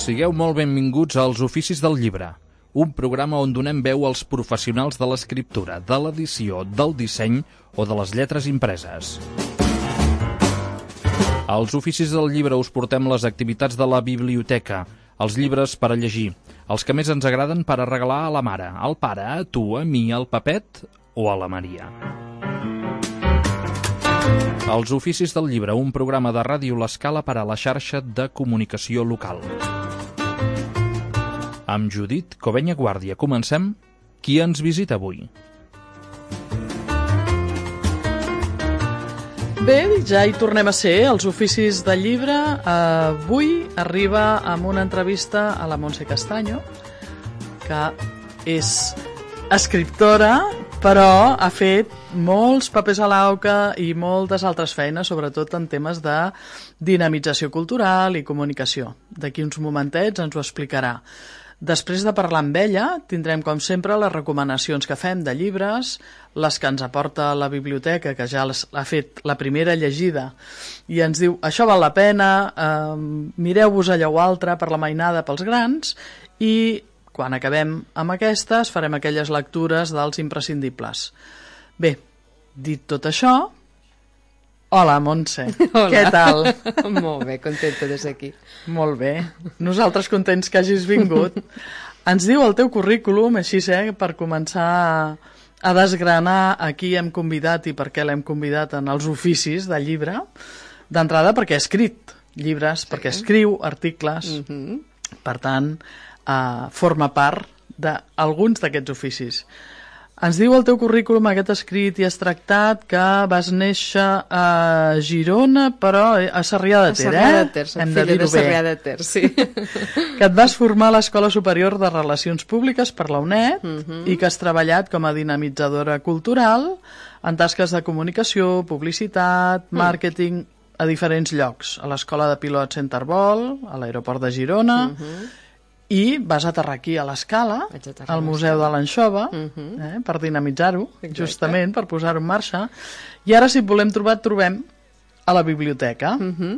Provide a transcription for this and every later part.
Sigueu molt benvinguts als Oficis del Llibre, un programa on donem veu als professionals de l'escriptura, de l'edició, del disseny o de les lletres impreses. Als Oficis del Llibre us portem les activitats de la biblioteca, els llibres per a llegir, els que més ens agraden per a regalar a la mare, al pare, a tu, a mi, al Pepet o a la Maria. Els Oficis del Llibre, un programa de Ràdio L'Escala per a la xarxa de comunicació local. Amb Judit Covenya Guàrdia comencem. Qui ens visita avui? Bé, ja hi tornem a ser, als Oficis del Llibre. Avui arriba amb una entrevista a la Montse Castaño, que és escriptora, però ha fet molts papers a l'AUCA i moltes altres feines, sobretot en temes de dinamització cultural i comunicació. D'aquí uns momentets ens ho explicarà. Després de parlar amb ella, tindrem, com sempre, les recomanacions que fem de llibres, les que ens aporta la biblioteca, que ja ha fet la primera llegida, i ens diu, això val la pena, mireu-vos allò o altre per la mainada pels grans, i quan acabem amb aquestes, farem aquelles lectures dels imprescindibles. Bé, dit tot això, hola, Montse. Hola. Què tal? Molt bé, contenta de ser aquí. Molt bé. Nosaltres contents que hagis vingut. Ens diu el teu currículum, així per començar a desgranar a qui hem convidat i per què l'hem convidat en els oficis del llibre. D'entrada perquè ha escrit llibres, sí, perquè escriu articles. Per tant, forma part d'alguns d'aquests oficis. Ens diu el teu currículum, aquest escrit i has tractat, que vas néixer a Girona, però a Sarrià de Ter, Sarrià de Ter, hem de dir-ho bé. Sarrià de Ter, sí. Que et vas formar a l'Escola Superior de Relacions Públiques per la UNED i que has treballat com a dinamitzadora cultural en tasques de comunicació, publicitat, màrqueting a diferents llocs, a l'Escola de Pilots Centervol, a l'Aeroport de Girona, i vas aterrar aquí a l'Escala, al Museu de l'Anxova, per dinamitzar-ho, justament, per posar-ho en marxa. I ara, si et volem trobar, et trobem a la biblioteca.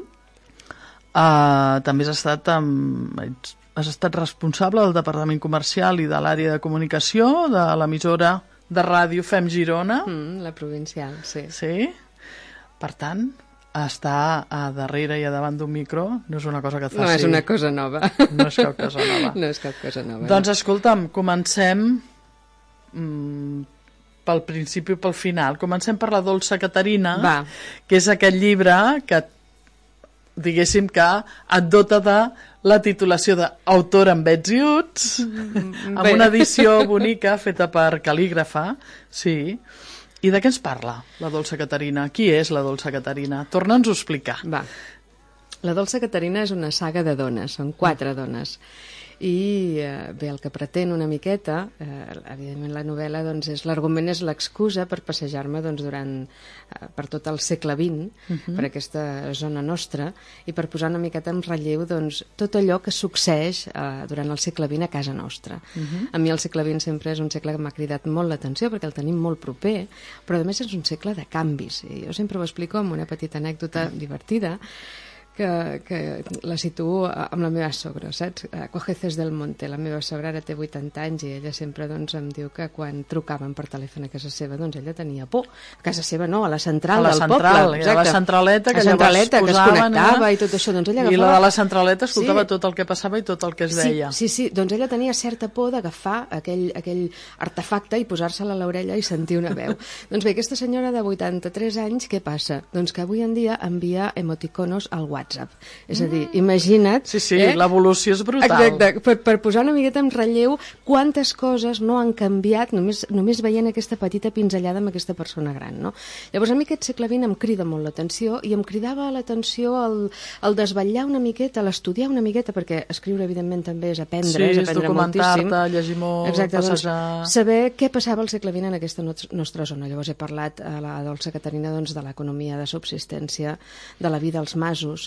També has estat responsable del Departament Comercial i de l'àrea de comunicació de l'emissora de ràdio Fem Girona. La provincial, sí. Sí? Per tant, estar a darrere i a davant d'un micro no és una cosa que et faci... No és una cosa nova. No és cap cosa nova. No és cap cosa nova. Doncs escolta'm, comencem pel principi i pel final. Comencem per la Dolça Caterina, que és aquest llibre que, diguéssim que et dota de la titulació d'autora amb ets i uts, amb una edició bonica feta per cal·lígrafa, sí. I de què ens parla la Dolça Caterina? Qui és la Dolça Caterina? Torna'ns-ho a explicar. La Dolça Caterina és una saga de dones, són 4 dones. I bé, el que pretén una miqueta, evidentment la novel·la, doncs, l'argument és l'excusa per passejar-me per tot el segle XX, per aquesta zona nostra, i per posar una miqueta en relleu tot allò que succeeix durant el segle XX a casa nostra. A mi el segle XX sempre és un segle que m'ha cridat molt l'atenció perquè el tenim molt proper, però a més és un segle de canvis. I jo sempre ho explico amb una petita anècdota divertida, que la situo amb la meva sogra, saps? Cojeces del Monte, la meva sogra ara té 80 anys i ella sempre em diu que quan trucaven per telèfon a casa seva, ella tenia por. A casa seva no, a la central del poble. A la centraleta, que llavors que es connectava i tot això. Ella agafava... I la de la centraleta escoltava tot el que passava i tot el que es deia. Sí, doncs ella tenia certa por d'agafar aquell artefacte i posar-se-la a l'orella i sentir una veu. Doncs bé, aquesta senyora de 83 anys, què passa? Doncs que avui en dia envia emoticonos al WhatsApp. És a dir, imagina't... Sí, l'evolució és brutal. Exacte, per posar una miqueta en relleu quantes coses no han canviat només veient aquesta petita pinzellada amb aquesta persona gran, no? Llavors, a mi aquest segle XX em crida molt l'atenció i em cridava l'atenció el desvetllar una miqueta, l'estudiar una miqueta, perquè escriure, evidentment, també és aprendre, és documentar-te, llegir molt, exacte, passejar... Saber què passava al segle XX en aquesta nostra zona. Llavors he parlat a la Dolça Caterina de l'economia de subsistència, de la vida als masos,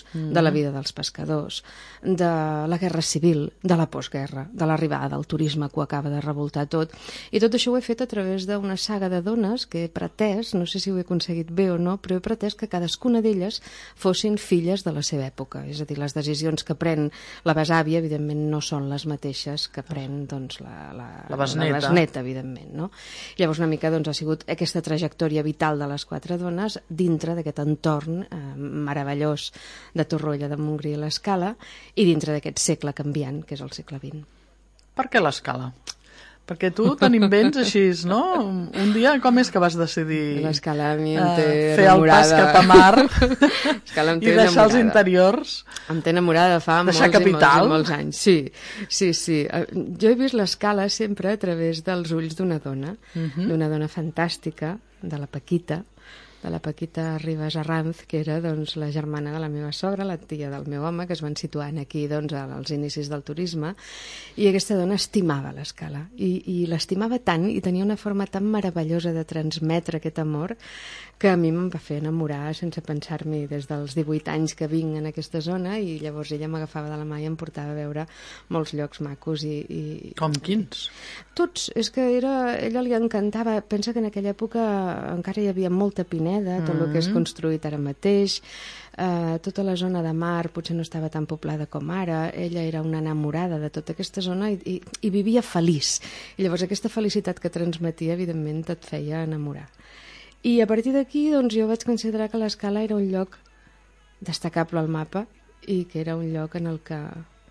de la vida dels pescadors, de la guerra civil, de la postguerra, de l'arribada del turisme que ho acaba de revoltar tot. I tot això ho he fet a través d'una saga de dones que he pretès, no sé si ho he aconseguit bé o no, però he pretès que cadascuna d'elles fossin filles de la seva època. És a dir, les decisions que pren la besàvia, evidentment, no són les mateixes que pren doncs, la besneta, evidentment. No? Llavors, una mica doncs, ha sigut aquesta trajectòria vital de les 4 dones dintre d'aquest entorn meravellós de Torroella de Montgrí i l'Escala i dintre d'aquest segle canviant, que és el segle XX. Per què l'Escala? Perquè tu te n'invents així, no? Un dia, com és que vas decidir l'Escala a mi em té fer enamorada. El pas cap a mar i deixar els interiors? Em té enamorada fa molts i molts anys. Sí. Jo he vist l'Escala sempre a través dels ulls d'una dona, d'una dona fantàstica, de la Paquita Ribas Arranz, que era doncs, la germana de la meva sogra, la tia del meu home, que es van situar aquí doncs, als inicis del turisme, i aquesta dona estimava l'Escala, i l'estimava tant, i tenia una forma tan meravellosa de transmetre aquest amor, que a mi em va fer enamorar sense pensar-m'hi des dels 18 anys que vinc en aquesta zona, i llavors ella m'agafava de la mà i em portava a veure molts llocs macos. Com quins? Tots, és que ella li encantava, pensa que en aquella època encara hi havia molta pineda, tot el que és construït ara mateix, tota la zona de mar potser no estava tan poblada com ara, ella era una enamorada de tota aquesta zona i vivia feliç, i llavors aquesta felicitat que transmetia evidentment et feia enamorar. I a partir d'aquí doncs, jo vaig considerar que l'Escala era un lloc destacable al mapa i que era un lloc en el que,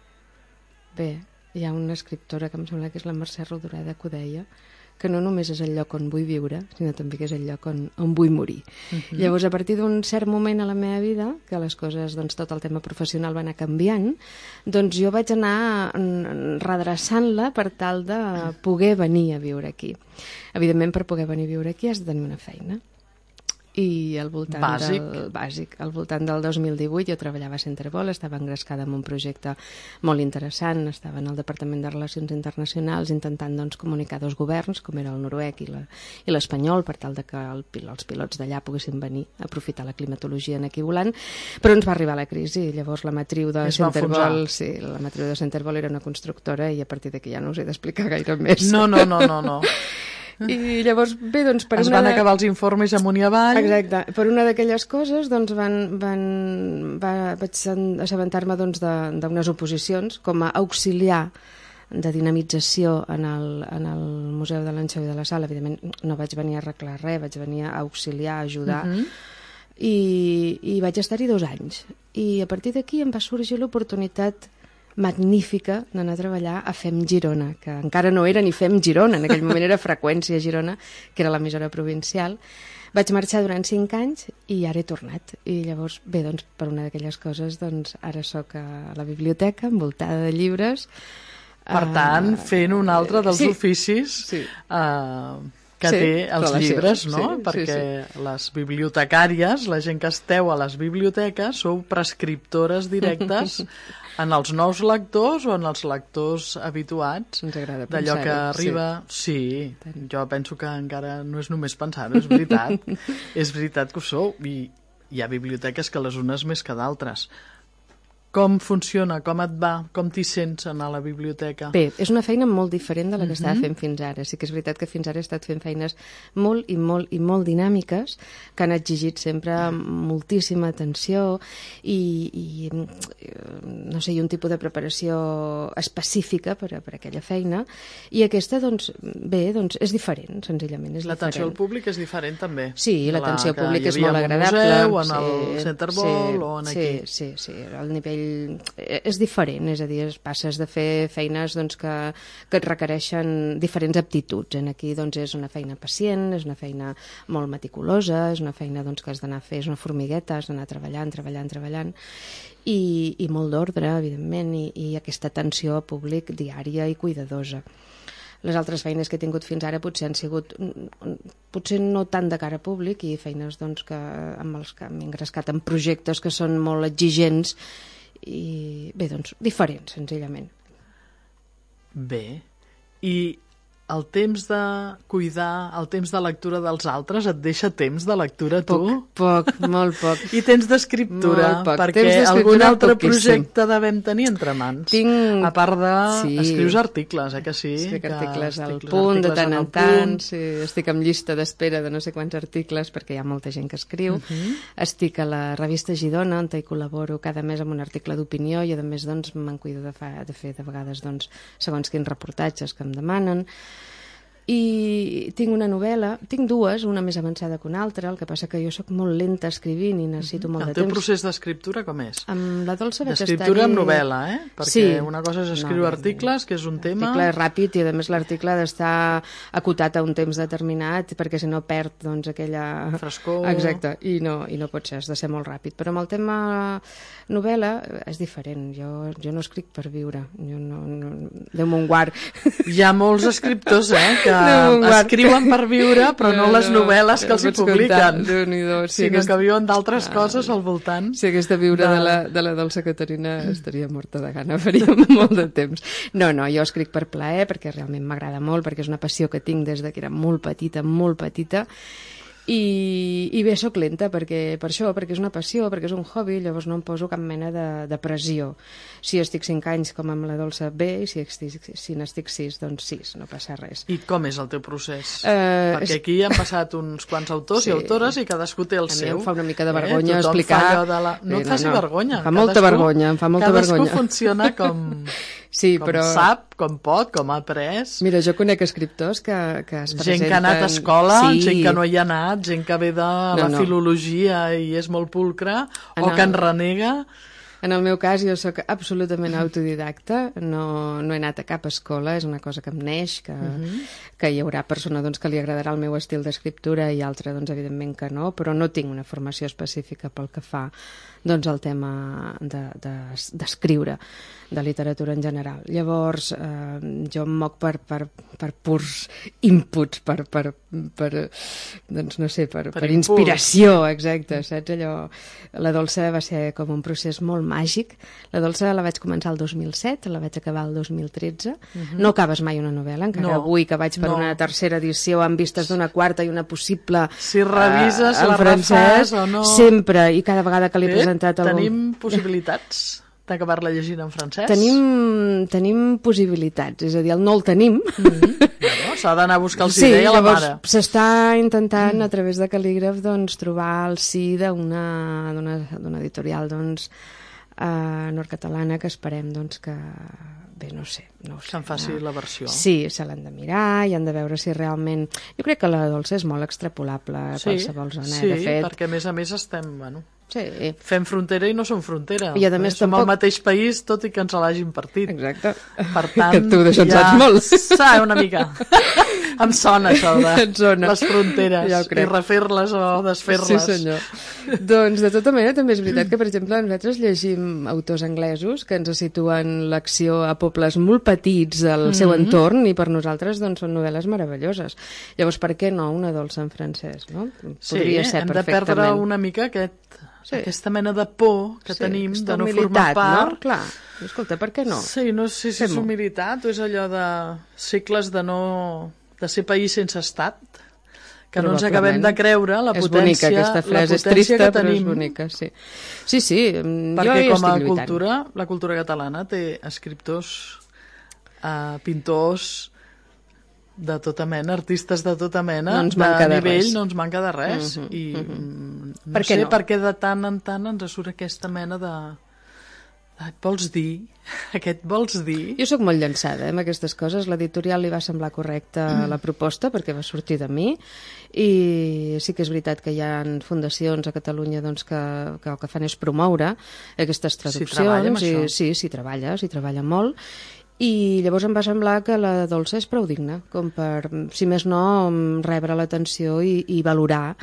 bé, hi ha una escriptora que em sembla que és la Mercè Rodoreda que ho deia, que no només és el lloc on vull viure, sinó també que és el lloc on vull morir. Llavors, a partir d'un cert moment a la meva vida, que les coses, doncs, tot el tema professional va anar canviant, doncs jo vaig anar redreçant-la per tal de poder venir a viure aquí. Evidentment, per poder venir a viure aquí has de tenir una feina. I al voltant al voltant del 2018 jo treballava a Centerbol, estava engrescada en un projecte molt interessant, estava en el Departament de Relacions Internacionals intentant doncs, comunicar dos governs, com era el noruec i l'espanyol, per tal de que els pilots d'allà poguessin venir a aprofitar la climatologia aquí volant, però ens va arribar la crisi i llavors la matriu de Centerbol era una constructora i a partir d'aquí ja no us he d'explicar gaire més. No. I llavors, bé, doncs... Es van acabar els informes amunt i avall. Exacte. Per una d'aquelles coses, doncs, vaig assabentar-me doncs, d'unes oposicions com a auxiliar de dinamització en el Museu de l'Anxeu i de la Sal. Evidentment, no vaig venir a arreglar res, vaig venir a auxiliar, a ajudar. I vaig estar-hi 2 anys. I a partir d'aquí em va sorgir l'oportunitat magnífica d'anar a treballar a FEM Girona, que encara no era ni FEM Girona, en aquell moment era Freqüència Girona, que era l'emissora provincial. Vaig marxar durant 5 anys i ara he tornat. I llavors, bé, doncs, per una d'aquelles coses, doncs, ara sóc a la biblioteca, envoltada de llibres. Per tant, fent un altre dels oficis que té els llibres, no? Perquè les bibliotecàries, la gent que esteu a les biblioteques, sou prescriptores directes en els nous lectors o en els lectors habituats d'allò que arriba. Sí, jo penso que encara no és només pensar-ho, és veritat. És veritat que ho sou. I hi ha biblioteques que les unes més que d'altres. Com funciona? Com et va? Com t'hi sents anar a la biblioteca? Bé, és una feina molt diferent de la que estava fent fins ara. Sí que és veritat que fins ara he estat fent feines molt dinàmiques, que han exigit sempre moltíssima atenció i no sé, un tipus de preparació específica per aquella feina. I aquesta, doncs, bé, doncs és diferent, senzillament. L'atenció al públic és diferent, també. Sí, l'atenció al públic és molt agradable. Al museu, en el Centerbol o en aquí. Sí, el nivell és diferent, és a dir, passes de fer feines doncs, que et requereixen diferents aptituds. Aquí doncs, és una feina pacient, és una feina molt meticulosa, és una feina doncs, que has d'anar a fer, és una formigueta, has d'anar treballant, i molt d'ordre, evidentment, i aquesta atenció al públic diària i cuidadosa. Les altres feines que he tingut fins ara potser han sigut, potser no tant de cara a públic, i feines doncs, amb els que m'he engrescat en projectes que són molt exigents i, bé, doncs, diferents, senzillament. Bé, i el temps de cuidar, el temps de lectura dels altres, et deixa temps de lectura tu? Poc, molt poc. I temps d'escriptura, perquè algun altre projecte devem tenir entre mans. A part de... Escrius articles, que sí? Escric articles al Punt, de tant en tant. Estic en llista d'espera de no sé quants articles, perquè hi ha molta gent que escriu. Estic a la revista Girona, on hi col·laboro cada mes amb un article d'opinió, i a més doncs, me'n cuido de fer de vegades doncs, segons quins reportatges que em demanen. I tinc una novel·la, tinc dues, una més avançada que una altra, el que passa que jo sóc molt lenta escrivint i necessito molt de temps. El teu procés d'escriptura com és? Amb la Dolça vaig estar... D'escriptura amb novel·la, Perquè una cosa és escriure articles, que és un tema... L'article és ràpid i, a més, l'article ha d'estar acotat a un temps determinat, perquè si no perd, doncs, aquella... frescor... Exacte, i no pot ser, has de ser molt ràpid. Però amb el tema novel·la és diferent. Jo no escric per viure. Jo no... Déu me'n guard. Hi ha molts escriptors, que escriuen per viure, però no les novel·les que els hi publiquen, sinó que viuen d'altres coses al voltant. Si hagués de viure de la Dolça Caterina estaria morta de gana, faria molt de temps. No, jo escric per plaer, perquè realment m'agrada molt, perquè és una passió que tinc des que era molt petita, i bé, soc lenta per això, perquè és una passió, perquè és un hobby, llavors no em poso cap mena de pressió. Si estic 5 anys com amb la Dolça, bé, i si n'estic 6, doncs 6, no passa res. I com és el teu procés? Perquè aquí han passat uns quants autors i autores i cadascú té el seu. A mi em fa una mica de vergonya explicar... No et faci vergonya. Em fa molta vergonya. Cadascú funciona com... Sí, però... sap, com pot, com ha après. Mira, jo conec escriptors que es presenten... Gent que ha anat a escola, gent que no hi ha anat, gent que ve de la filologia i és molt pulcre, o que en renega. En el meu cas, jo sóc absolutament autodidacta, no he anat a cap escola, és una cosa que em neix, que hi haurà persona doncs, que li agradarà el meu estil d'escriptura i altra, doncs, evidentment que no, però no tinc una formació específica pel que fa doncs, al tema d'escriure, de literatura en general. Llavors, jo em moc per purs inputs, doncs, no sé, per inspiració, exacte, saps allò? La Dolça va ser com un procés molt màgic. La Dolça la vaig començar el 2007, la vaig acabar el 2013. No acabes mai una novel·la, encara avui que vaig per una tercera edició amb vistes d'una quarta i una possible si revises la refàs o no... Sempre, i cada vegada que l'he presentat algú... Tenim possibilitats d'acabar-la llegint en francès? Tenim possibilitats, és a dir, no el tenim. S'ha d'anar a buscar el sí a la mare. S'està intentant, a través de Cal·lígraf, doncs, trobar el sí d'una editorial doncs, nord-catalana que esperem doncs, que... Bé, no sé. Que en faci la versió. Sí, se l'han de mirar i han de veure si realment... Jo crec que la Dolça és molt extrapolable a qualsevol zona. Sí, de fet... perquè a més estem... Sí. Fem frontera i no som frontera. I a més som al mateix país, tot i que ens l'hagin partit. Exacte. Per tant, que tu d'això en saps molt. Una mica. Em sona això de les fronteres i refer-les o desfer-les. Sí, senyor. Doncs, de tota manera, també és veritat que, per exemple, nosaltres llegim autors anglesos que ens situen l'acció a pobles molt petits al seu entorn i per nosaltres doncs, són novel·les meravelloses. Llavors, per què no una Dolça en francès? No? Podria ser hem de perdre una mica aquesta mena de por que tenim de no formar part. No? Clar. Escolta, per què no? Sí, no sé si és humilitat o és allò de segles de ser país sense estat, que no ens acabem de creure la potència, bonica, aquesta frase, és trista, que però tenim. És bonica, sí. Sí, perquè com a cultura, la cultura catalana té escriptors, pintors de tota mena, artistes de tota mena, de nivell, no ens manca de res. I no sé per què de tant en tant ens surt aquesta mena de... Vols dir? Aquest vols dir? Jo sóc molt llançada amb aquestes coses. L'editorial li va semblar correcta la proposta perquè va sortir de mi i sí que és veritat que hi ha fundacions a Catalunya doncs, que el que fan és promoure aquestes traduccions. S'hi treballa amb això? Sí, s'hi treballa molt. I llavors em va semblar que la Dolça és prou digna com per, si més no, rebre l'atenció i valorar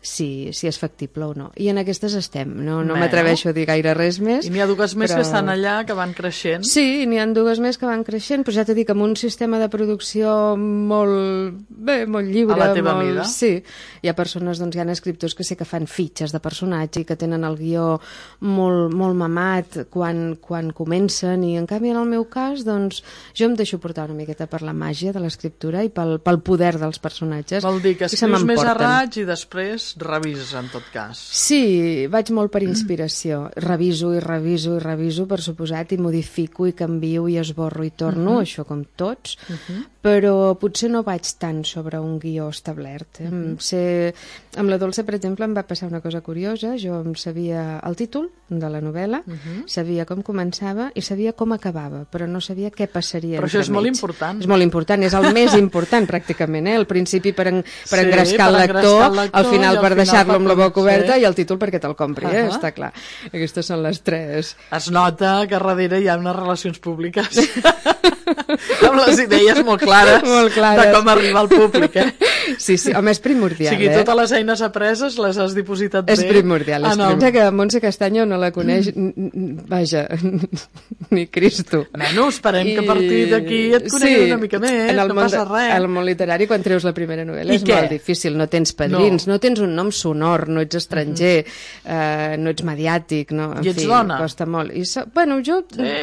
si és factible o no. I en aquestes estem, no m'atreveixo a dir gaire res més. I n'hi ha dues més que estan allà, que van creixent. Sí, n'hi ha dues més que van creixent, però ja t'he dit que amb un sistema de producció molt lliure. A la teva mida. Sí, hi ha persones, doncs hi ha escriptors que sé que fan fitxes de personatge i que tenen el guió molt mamat quan comencen, i en canvi en el meu cas, doncs jo em deixo portar una miqueta per la màgia de l'escriptura i pel poder dels personatges. Vol dir que escrius més a raig i després revises, en tot cas. Sí, vaig molt per inspiració. Reviso i reviso, per suposat, i modifico i canvio i esborro i torno, això com tots, però potser no vaig tant sobre un guió establert. Amb la Dolça, per exemple, em va passar una cosa curiosa. Jo em sabia el títol de la novel·la, sabia com començava i sabia com acabava, però no sabia què passaria però això és molt important. És molt important, és el més important pràcticament, el principi per engrescar el lector, al final per deixar-lo amb la boca oberta i el títol perquè te'l compri, està clar. Aquestes són les tres. Es nota que darrere hi ha unes relacions públiques amb les idees molt clares de com arribar al públic, Sí, home, és primordial. O sigui, totes les eines apreses les has dipositat bé. És primordial. Pensa que Montse Castaño no la coneix, vaja, ni Cristo. Bueno, esperem que a partir d'aquí et conegui una mica més, no passa res. En el món literari, quan treus la primera novel·la, és molt difícil. No tens padrins, no tens un nom sonor, no ets estranger, no ets mediàtic, no? I ets dona? Costa molt. Bueno, jo...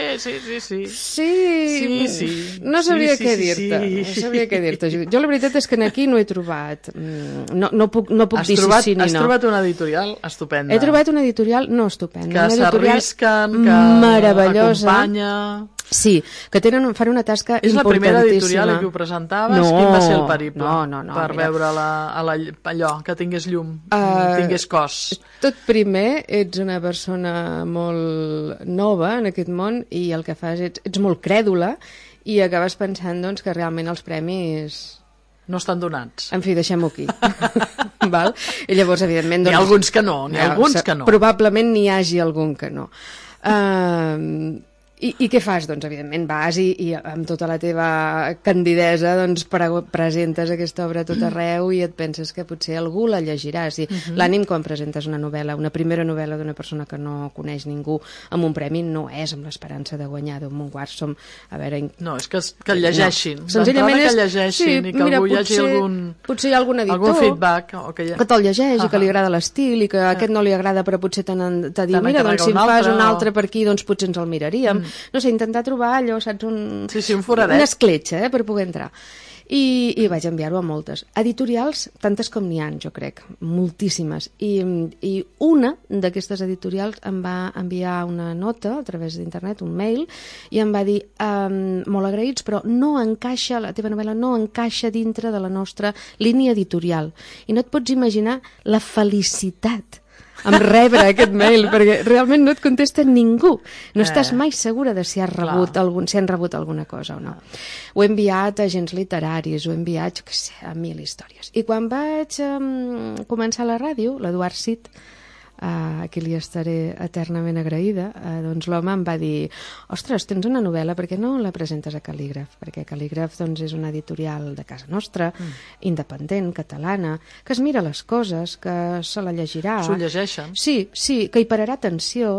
Sí. No sabria què dir-te. Jo la veritat és que aquí no he trobat. No puc dir sí ni no. Has trobat una editorial estupenda. He trobat una editorial no estupenda. Que s'arrisquen, que acompanya... Sí, que fan una tasca importantíssima. És la primera editorial que ho presentaves? Quin va ser el periple? No. Per veure allò, que tingués llum, tingués cos. Tot primer, ets una persona molt nova en aquest món i el que fas ets molt crèdula i acabes pensant doncs, que realment els premis... No estan donats. En fi, deixem-ho aquí. Val? I llavors, evidentment... N'hi ha alguns que no, Probablement n'hi hagi algun que no. I què fas? Doncs, evidentment, vas i amb tota la teva candidesa doncs, presentes aquesta obra a tot arreu i et penses que potser algú la llegirà. L'ànim quan presentes una novel·la, una primera novel·la d'una persona que no coneix ningú amb un premi, no és amb l'esperança de guanyar d'un Montguard. No, és que el llegeixin. Senzillament que llegeixin i que algú hi hagi potser hi ha algun editor feedback, que te'l llegeix i que li agrada l'estil i que aquest no li agrada però potser t'ha dit, mira, doncs si en fas un altre per aquí doncs potser ens el miraríem. No sé, intentar trobar allò, saps, un foradet. Una escletxa, per poder entrar. I vaig enviar-ho a moltes. Editorials, tantes com n'hi ha, jo crec, moltíssimes. I una d'aquestes editorials em va enviar una nota a través d'internet, un mail, i em va dir, molt agraïts, però la teva novel·la no encaixa dintre de la nostra línia editorial. I no et pots imaginar la felicitat en rebre aquest mail, perquè realment no et contesta ningú. No estàs mai segura de si han rebut alguna cosa o no. Ho he enviat a agents literaris, ho he enviat, jo què sé, a 1000 històries. I quan vaig començar la ràdio, l'Eduard Cid, a qui li estaré eternament agraïda, doncs l'home em va dir, ostres, tens una novel·la, per què no la presentes a Cal·lígraf? Perquè Cal·lígraf doncs, és una editorial de casa nostra, independent, catalana, que es mira les coses, que se la llegirà. S'ho llegeixen. Sí, que hi pararà atenció.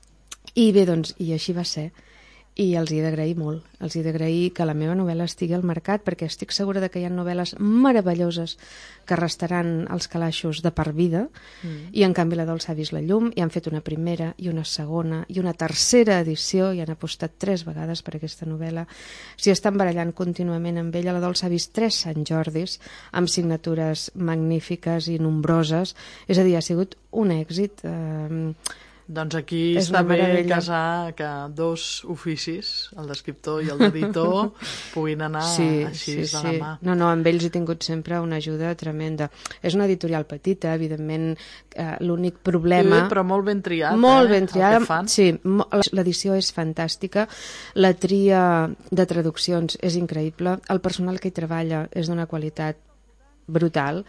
I bé, doncs, i així va ser. I els hi he d'agrair molt. Els hi he d'agrair que la meva novel·la estigui al mercat, perquè estic segura que hi ha novel·les meravelloses que restaran als calaixos de per vida, i en canvi la Dolça ha vist la llum, i han fet una primera, i una segona, i una tercera edició, i han apostat 3 vegades per aquesta novel·la. S'hi estan barallant contínuament amb ella. La Dolça ha vist 3 Sant Jordis, amb signatures magnífiques i nombroses. És a dir, ha sigut un èxit. Doncs aquí està bé casar que 2 oficis, el d'escriptor i el d'editor, puguin anar així de la mà. No, amb ells he tingut sempre una ajuda tremenda. És una editorial petita, evidentment, l'únic problema... Però molt ben triat, molt ben triat, el que fan. Sí, l'edició és fantàstica, la tria de traduccions és increïble, el personal que hi treballa és d'una qualitat brutal,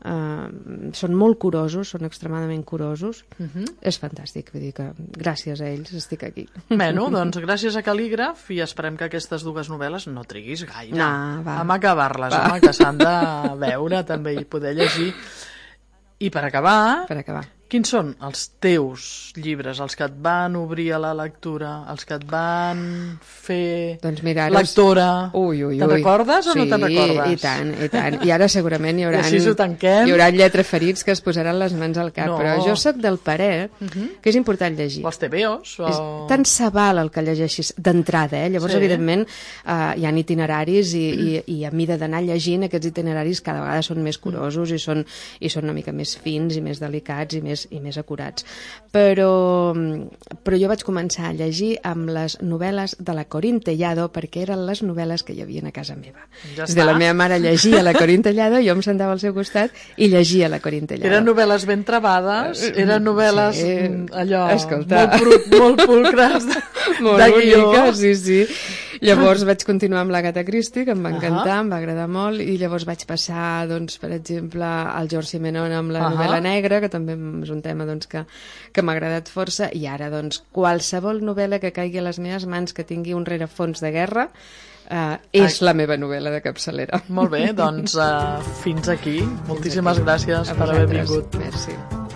són molt curosos, són extremadament curosos. És fantàstic, vull dir que gràcies a ells estic aquí. Bueno, doncs gràcies a Cal·lígraf i esperem que aquestes 2 novel·les no triguis gaire va. a acabar-les, home, que s'han de veure també i poder llegir. I per acabar, acabar. quins són els teus llibres, els que et van obrir a la lectura, els que et van fer doncs mira, lectora? Ui. Te'n recordes o no te'n recordes? Sí, i tant. I ara segurament hi haurà lletraferits que es posaran les mans al cap, no. Però jo sóc del parer que és important llegir. Els TVOs? O... Tant se val el que llegeixis d'entrada, Llavors, evidentment, hi ha itineraris i a mida d'anar llegint, aquests itineraris cada vegada són més curosos i són una mica més fins i més delicats i més acurats. Però jo vaig començar a llegir amb les novel·les de la Corín Tellado perquè eren les novel·les que hi havia a casa meva. La meva mare llegia la Corín Tellado, jo em sentava al seu costat i llegia la Corín Tellado. Eren novel·les ben trebades, eren novel·les allò escolta, molt pulcres de guió. Sí. Llavors vaig continuar amb l'Agatha Christie, que em va encantar, em va agradar molt, i llavors vaig passar, doncs, per exemple, al George Simenon amb la novel·la negra, que també és un tema que m'ha agradat força, i ara, doncs, qualsevol novel·la que caigui a les meves mans que tingui un rerefons de guerra és la meva novel·la de capçalera. Molt bé, doncs fins aquí. Moltíssimes gràcies per haver vingut. Merci.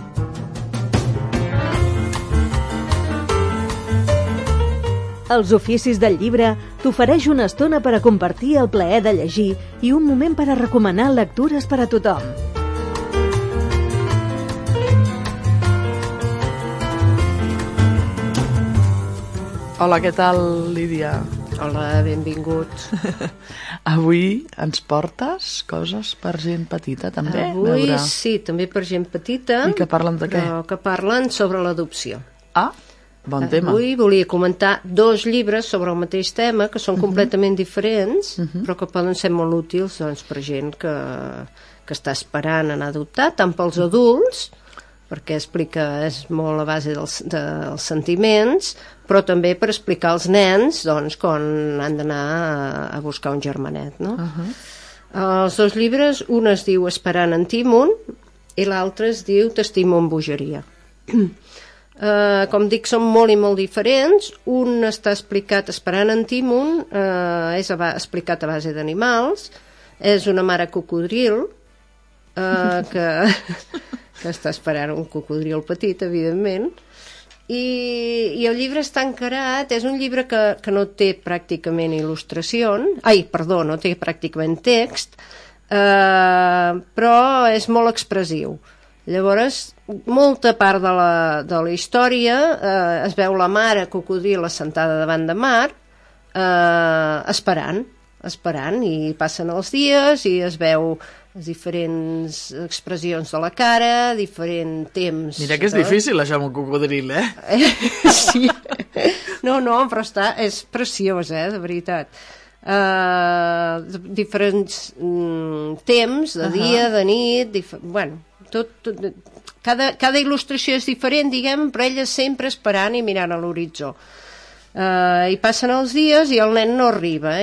Els oficis del llibre t'ofereix una estona per a compartir el plaer de llegir i un moment per a recomanar lectures per a tothom. Hola, què tal, Lídia? Hola, benvinguts. Avui ens portes coses per gent petita, també? Avui sí, també per gent petita. I que parlen de què? Però que parlen sobre l'adopció. Ah, bon tema. Avui volia comentar 2 llibres sobre el mateix tema, que són completament diferents, però que poden ser molt útils, doncs, per gent que està esperant anar a adoptar, tant pels adults, perquè és molt a base dels sentiments, però també per explicar als nens, doncs, quan han d'anar a buscar un germanet, no? Els 2 llibres, un es diu Esperant en Timon i l'altre es diu T'estimo amb bogeria. Com dic, són molt i molt diferents. Un està explicat, Esperant en Timon, és explicat a base d'animals, és una mare cocodril que està esperant un cocodril petit, evidentment, i el llibre està encarat, és un llibre que no té pràcticament no té pràcticament text, però és molt expressiu. Llavors, molta part de la història es veu la mare cocodril assentada davant de mar, esperant, i passen els dies i es veu les diferents expressions de la cara, diferent temps. Mira que és difícil això amb un cocodril, Sí. No, però és preciós, de veritat. Diferents temps, de dia, de nit, bueno, cada il·lustració és diferent, diguem, però ella sempre esperant i mirant a l'horitzó. I passen els dies i el nen no arriba,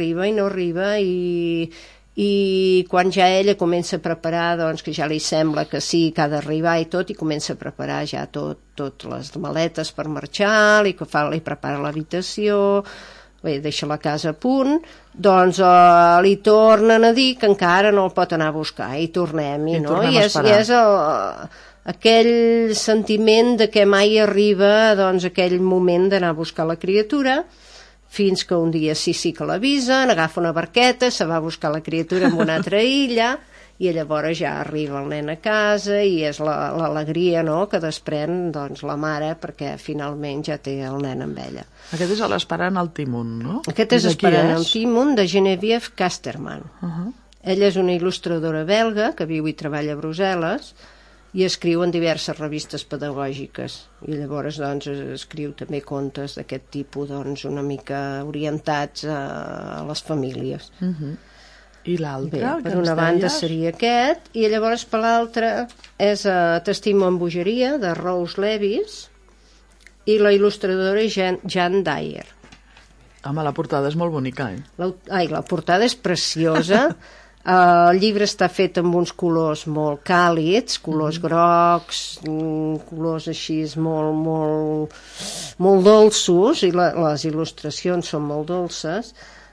i quan ja ella comença a preparar, doncs, que ja li sembla que sí, que ha d'arribar i tot, i comença a preparar ja tot les maletes per marxar, li prepara l'habitació, deixa la casa a punt, doncs li tornen a dir que encara no el pot anar a buscar, i tornem-hi, no? I és aquell sentiment de que mai arriba, doncs, aquell moment d'anar a buscar la criatura, fins que un dia sí que l'avisen, agafa una barqueta, se va a buscar la criatura en una altra illa, i llavors ja arriba el nen a casa, i és l'alegria, no?, que desprèn, doncs, la mare, perquè finalment ja té el nen amb ella. Aquest és l'Esperant el Timon, no? Aquest és Esperant el Timon, de Geneviève Casterman. Ella és una il·lustradora belga que viu i treballa a Brussel·les, i escriu en diverses revistes pedagògiques, i llavors, doncs, escriu també contes d'aquest tipus, doncs, una mica orientats a les famílies. I l'altre? Per una banda seria aquest, i llavors per l'altra és T'estimo amb bogeria, de Rose Levis, i la il·lustradora és Jeanne Dyer. Home, la portada és molt bonica, La portada és preciosa. El llibre està fet amb uns colors molt càlids, colors grocs, colors així molt dolços, i les il·lustracions són molt dolces.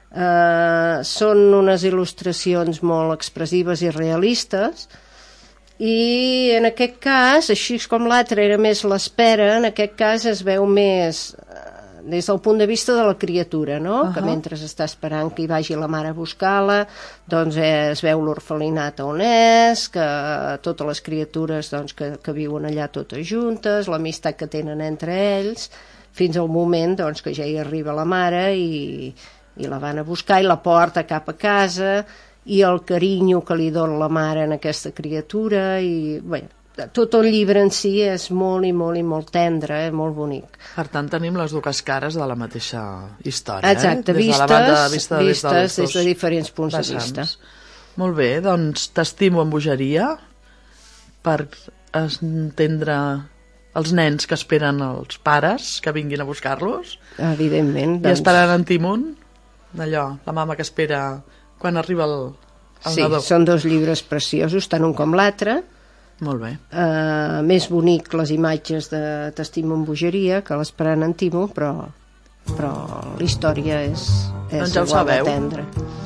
Són unes il·lustracions molt expressives i realistes, I en aquest cas, així com l'altre era més l'espera, en aquest cas es veu més des del punt de vista de la criatura, no? Que mentre està esperant que hi vagi la mare a buscar-la, doncs es veu l'orfelinat on és, que totes les criatures doncs, que viuen allà totes juntes, l'amistat que tenen entre ells, fins al moment doncs, que ja hi arriba la mare i la van a buscar i la porta cap a casa, i el carinyo que li dona la mare en aquesta criatura, i bé, tot el llibre en si és molt i molt i molt tendre, molt bonic. Per tant, tenim les dues cares de la mateixa història. Exacte, vistes des de diferents punts de vista. Molt bé, doncs t'estimo en bogeria per entendre els nens que esperen els pares que vinguin a buscar-los. Evidentment. I esperant en Timon, allò, la mama que espera quan arriba el nadó. Sí, són dos llibres preciosos, tant un com l'altre. Molt bé. Més bonic les imatges de T'estimo en bogeria que l'Esperant en Timo, però la història és doncs ja ho igual de sabeu. tendra.